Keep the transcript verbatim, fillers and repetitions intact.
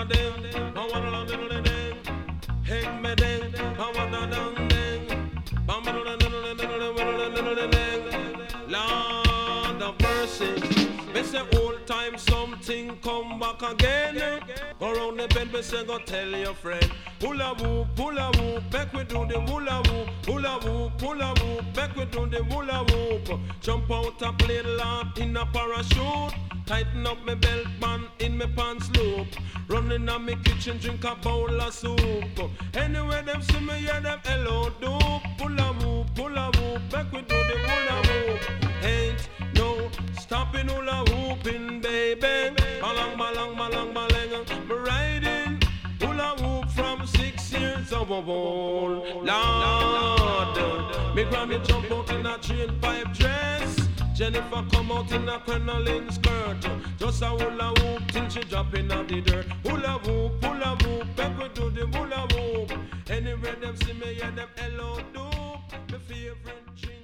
wanna ding, I wanna ding, ding, ding. Hang me ding, I wanna ding, ding. Bam, ding, ding, ding, ding, ding, ding, ding. Lord of mercy. Me say old time something come back again. Go round the bend, me say go tell your friend. Hula whoop, hula whoop, back we do the hula whoop. Hula whoop, hula whoop, back we do the hula whoop. Jump out a plane, land in a parachute. Tighten up my belt band in my pants loop. Running on my kitchen, drink a bowl of soup. Anyway them see me, hear them hello dope. Hula whoop, hula whoop, back we do the hula whoop. Ain't no stopping hula whooping, baby. Balang, balang, balang, balang. Me riding hula whoop from six years of old. Lord, me granny jump out in a train pipe dress. Jennifer come out in a crinoline skirt. Just a hula whoop till she drop in the dirt. Hula whoop, hula whoop, back we do the hula whoop. Anyway them see me, yeah them hello dope. My favorite drink.